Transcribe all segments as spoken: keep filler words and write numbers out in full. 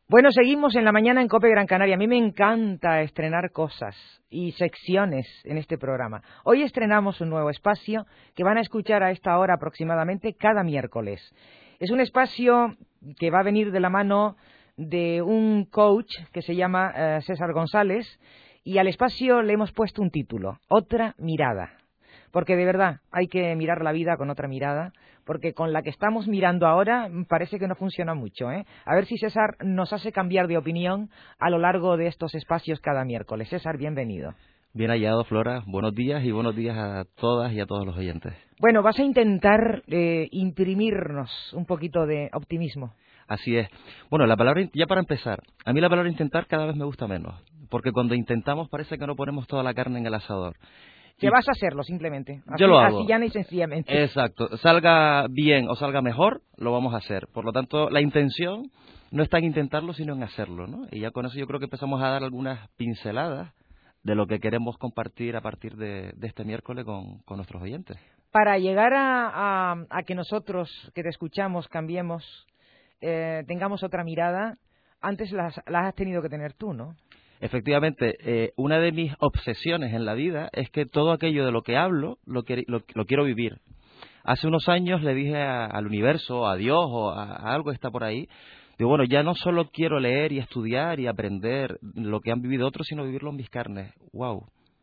Bueno, seguimos en la mañana en COPE Gran Canaria. A mí me encanta estrenar cosas y secciones en este programa. Hoy estrenamos un nuevo espacio que van a escuchar a esta hora aproximadamente cada miércoles. Es un espacio que va a venir de la mano de un coach que se llama uh, César González, y al espacio le hemos puesto un título: Otra mirada. Porque de verdad hay que mirar la vida con otra mirada, porque con la que estamos mirando ahora parece que no funciona mucho, ¿eh? A ver si César nos hace cambiar de opinión a lo largo de estos espacios cada miércoles. César, bienvenido. Bien hallado, Flora. Buenos días y buenos días a todas y a todos los oyentes. Bueno, vas a intentar eh, imprimirnos un poquito de optimismo. Así es. Bueno, la palabra, ya para empezar, a mí la palabra intentar cada vez me gusta menos, porque cuando intentamos parece que no ponemos toda la carne en el asador. Que y vas a hacerlo, simplemente. Así, yo lo hago. Así llana y sencillamente. Exacto. Salga bien o salga mejor, lo vamos a hacer. Por lo tanto, la intención no está en intentarlo, sino en hacerlo, ¿no? Y ya con eso yo creo que empezamos a dar algunas pinceladas de lo que queremos compartir a partir de, de este miércoles con, con nuestros oyentes. Para llegar a, a, a que nosotros, que te escuchamos, cambiemos, eh, tengamos otra mirada, antes las, las has tenido que tener tú, ¿no? Efectivamente, eh, una de mis obsesiones en la vida es que todo aquello de lo que hablo lo, que, lo, lo quiero vivir. Hace unos años le dije a, al universo, a Dios o a, a algo que está por ahí, digo, bueno, ya no solo quiero leer y estudiar y aprender lo que han vivido otros, sino vivirlo en mis carnes. ¡Wow!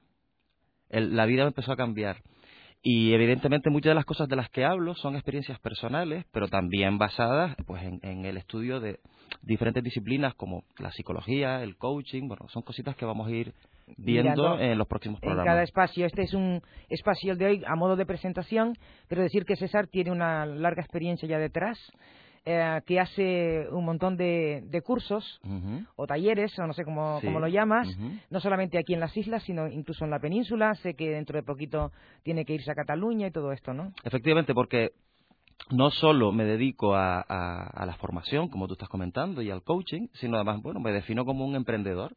El, la vida me empezó a cambiar. Y evidentemente muchas de las cosas de las que hablo son experiencias personales, pero también basadas pues en, en el estudio de diferentes disciplinas como la psicología, el coaching. Bueno, son cositas que vamos a ir viendo Mirando en los próximos programas. En cada espacio. Este es un espacio de hoy a modo de presentación, pero decir que César tiene una larga experiencia ya detrás, eh, que hace un montón de, de cursos uh-huh. o talleres, o no sé cómo, sí. cómo lo llamas, uh-huh. no solamente aquí en las islas, sino incluso en la península. Sé que dentro de poquito tiene que irse a Cataluña y todo esto, ¿no? Efectivamente, porque no solo me dedico a, a, a la formación, como tú estás comentando, y al coaching, sino además, bueno, me defino como un emprendedor.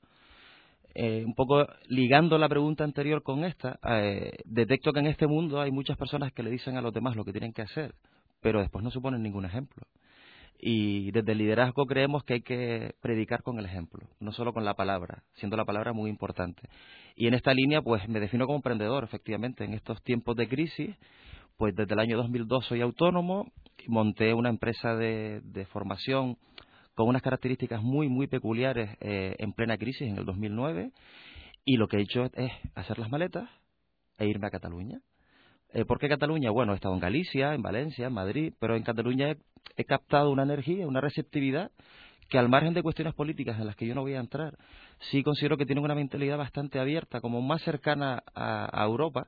Eh, un poco ligando la pregunta anterior con esta, eh, detecto que en este mundo hay muchas personas que le dicen a los demás lo que tienen que hacer, pero después no suponen ningún ejemplo. Y desde el liderazgo creemos que hay que predicar con el ejemplo, no solo con la palabra, siendo la palabra muy importante. Y en esta línea, pues me defino como emprendedor, efectivamente. En estos tiempos de crisis, pues desde el año dos mil dos soy autónomo, monté una empresa de, de formación con unas características muy, muy peculiares eh, en plena crisis en el dos mil nueve, y lo que he hecho es hacer las maletas e irme a Cataluña. Eh, ¿Por qué Cataluña? Bueno, he estado en Galicia, en Valencia, en Madrid, pero en Cataluña he, he captado una energía, una receptividad que, al margen de cuestiones políticas en las que yo no voy a entrar, sí considero que tienen una mentalidad bastante abierta, como más cercana a, a Europa,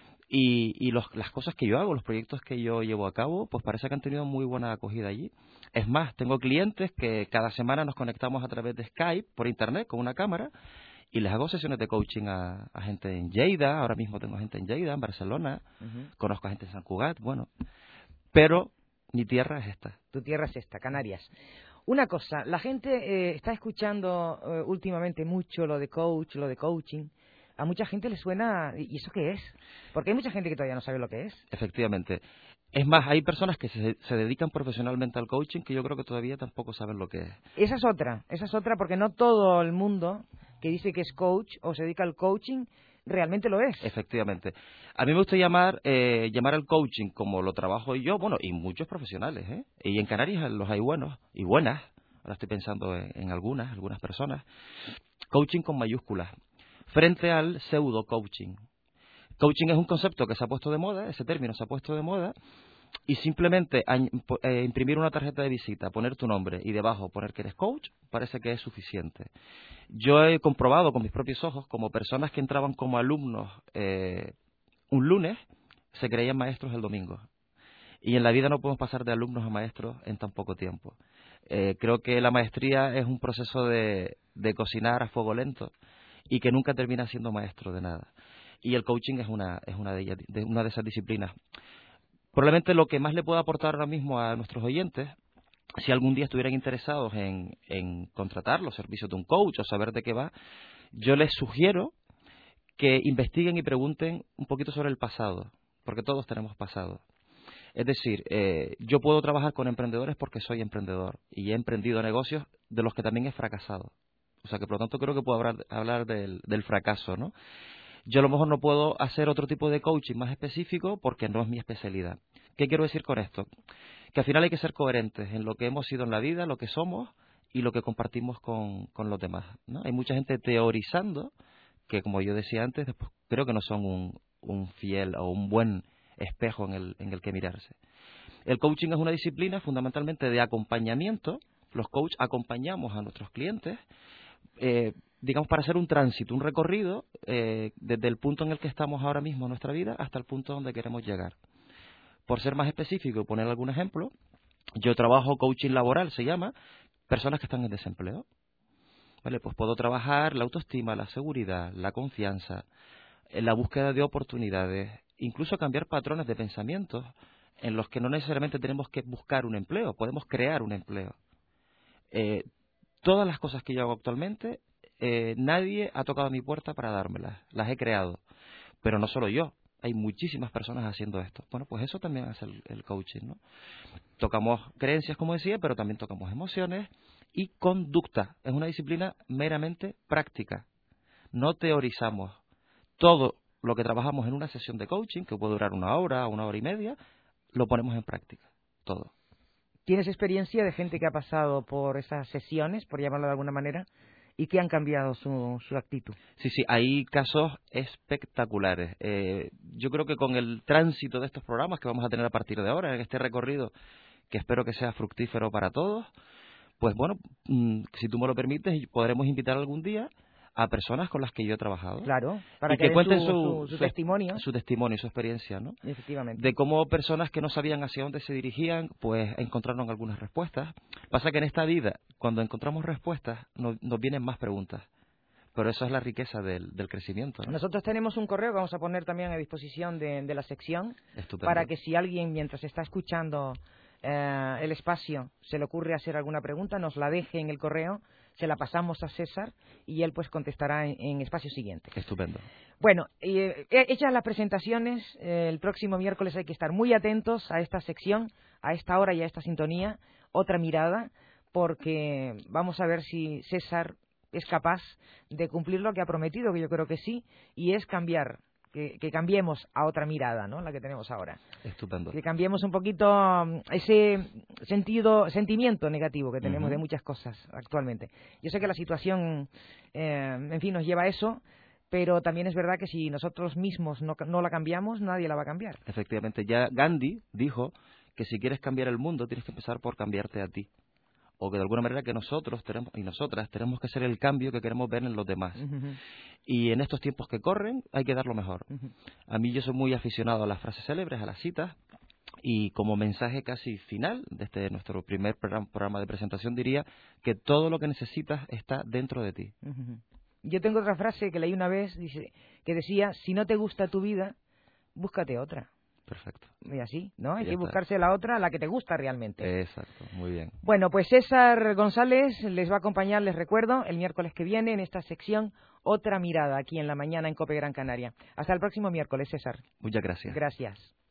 y, y los, las cosas que yo hago, los proyectos que yo llevo a cabo, pues parece que han tenido muy buena acogida allí. Es más, tengo clientes que cada semana nos conectamos a través de Skype, por internet, con una cámara, y les hago sesiones de coaching a, a gente en Lleida. Ahora mismo tengo gente en Lleida, en Barcelona, uh-huh. conozco a gente en San Cugat, bueno, pero mi tierra es esta. Tu tierra es esta, Canarias. Una cosa, la gente eh, está escuchando eh, últimamente mucho lo de coach, lo de coaching. A mucha gente le suena, ¿y eso qué es? Porque hay mucha gente que todavía no sabe lo que es. Efectivamente. Es más, hay personas que se, se dedican profesionalmente al coaching que yo creo que todavía tampoco saben lo que es. Esa es otra, esa es otra, porque no todo el mundo que dice que es coach o se dedica al coaching realmente lo es. Efectivamente. A mí me gusta llamar eh, llamar al coaching como lo trabajo yo, bueno, y muchos profesionales, ¿eh? Y en Canarias los hay buenos y buenas. Ahora estoy pensando en, en algunas, algunas personas. Coaching con mayúsculas, frente al pseudo coaching. Coaching es un concepto que se ha puesto de moda, ese término se ha puesto de moda, y simplemente a, eh, imprimir una tarjeta de visita, poner tu nombre y debajo poner que eres coach, parece que es suficiente. Yo he comprobado con mis propios ojos como personas que entraban como alumnos eh, un lunes se creían maestros el domingo. Y en la vida no podemos pasar de alumnos a maestros en tan poco tiempo. Eh, creo que la maestría es un proceso de, de cocinar a fuego lento y que nunca termina siendo maestro de nada. Y el coaching es una, es una, de, ellas, de, una de esas disciplinas. Probablemente lo que más le pueda aportar ahora mismo a nuestros oyentes, si algún día estuvieran interesados en, en contratar los servicios de un coach o saber de qué va, yo les sugiero que investiguen y pregunten un poquito sobre el pasado, porque todos tenemos pasado. Es decir, eh, yo puedo trabajar con emprendedores porque soy emprendedor y he emprendido negocios de los que también he fracasado. O sea que, por lo tanto, creo que puedo hablar, hablar del, del fracaso, ¿no? Yo a lo mejor no puedo hacer otro tipo de coaching más específico porque no es mi especialidad. ¿Qué quiero decir con esto? Que al final hay que ser coherentes en lo que hemos sido en la vida, lo que somos y lo que compartimos con, con los demás, ¿no? Hay mucha gente teorizando que, como yo decía antes, después creo que no son un, un fiel o un buen espejo en el, en el que mirarse. El coaching es una disciplina fundamentalmente de acompañamiento. Los coaches acompañamos a nuestros clientes, eh, digamos, para hacer un tránsito, un recorrido eh, desde el punto en el que estamos ahora mismo en nuestra vida hasta el punto donde queremos llegar. Por ser más específico y poner algún ejemplo, yo trabajo coaching laboral, se llama, personas que están en desempleo. Vale, pues puedo trabajar la autoestima, la seguridad, la confianza, la búsqueda de oportunidades, incluso cambiar patrones de pensamientos en los que no necesariamente tenemos que buscar un empleo, podemos crear un empleo. Eh, todas las cosas que yo hago actualmente, eh, nadie ha tocado mi puerta para dármelas, las he creado, pero no solo yo. Hay muchísimas personas haciendo esto. Bueno, pues eso también hace el, el coaching, ¿no? Tocamos creencias, como decía, pero también tocamos emociones y conducta. Es una disciplina meramente práctica. No teorizamos. Todo lo que trabajamos en una sesión de coaching, que puede durar una hora, una hora y media, lo ponemos en práctica. Todo. ¿Tienes experiencia de gente que ha pasado por esas sesiones, por llamarlo de alguna manera, y que han cambiado su, su actitud? Sí, sí, hay casos espectaculares. Eh, yo creo que con el tránsito de estos programas que vamos a tener a partir de ahora, en este recorrido, que espero que sea fructífero para todos, pues bueno, mmm, si tú me lo permites, podremos invitar algún día a personas con las que yo he trabajado. Claro, para y que, que cuenten su, su, su, su su testimonio. Su testimonio, su experiencia, ¿no? Efectivamente. De cómo personas que no sabían hacia dónde se dirigían, pues encontraron algunas respuestas. Pasa que en esta vida, cuando encontramos respuestas, nos, nos vienen más preguntas. Pero eso es la riqueza del, del crecimiento, ¿no? Nosotros tenemos un correo que vamos a poner también a disposición de, de la sección. Estupendo. Para que si alguien, mientras está escuchando eh, el espacio, se le ocurre hacer alguna pregunta, nos la deje en el correo, se la pasamos a César y él pues contestará en, en espacio siguiente. Estupendo. Bueno, eh, hechas las presentaciones, eh, el próximo miércoles hay que estar muy atentos a esta sección, a esta hora y a esta sintonía, otra mirada, porque vamos a ver si César es capaz de cumplir lo que ha prometido, que yo creo que sí, y es cambiar, que, que cambiemos a otra mirada, ¿no? La que tenemos ahora. Estupendo. Que cambiemos un poquito um, ese sentido, sentimiento negativo que tenemos uh-huh. de muchas cosas actualmente. Yo sé que la situación, eh, en fin, nos lleva a eso, pero también es verdad que si nosotros mismos no, no la cambiamos, nadie la va a cambiar. Efectivamente, ya Gandhi dijo que si quieres cambiar el mundo, tienes que empezar por cambiarte a ti. O que de alguna manera que nosotros tenemos y nosotras tenemos que ser el cambio que queremos ver en los demás. Uh-huh. Y en estos tiempos que corren hay que dar lo mejor. Uh-huh. A mí yo soy muy aficionado a las frases célebres, a las citas, y como mensaje casi final de este nuestro primer programa de presentación diría que todo lo que necesitas está dentro de ti. Uh-huh. Yo tengo otra frase que leí una vez, dice, que decía, si no te gusta tu vida, búscate otra. Perfecto. Y así, ¿no? Hay ya que está. buscarse la otra, la que te gusta realmente. Exacto, muy bien. Bueno, pues César González les va a acompañar, les recuerdo, el miércoles que viene en esta sección Otra Mirada, aquí en la mañana en COPE Gran Canaria. Hasta el próximo miércoles, César. Muchas gracias. Gracias.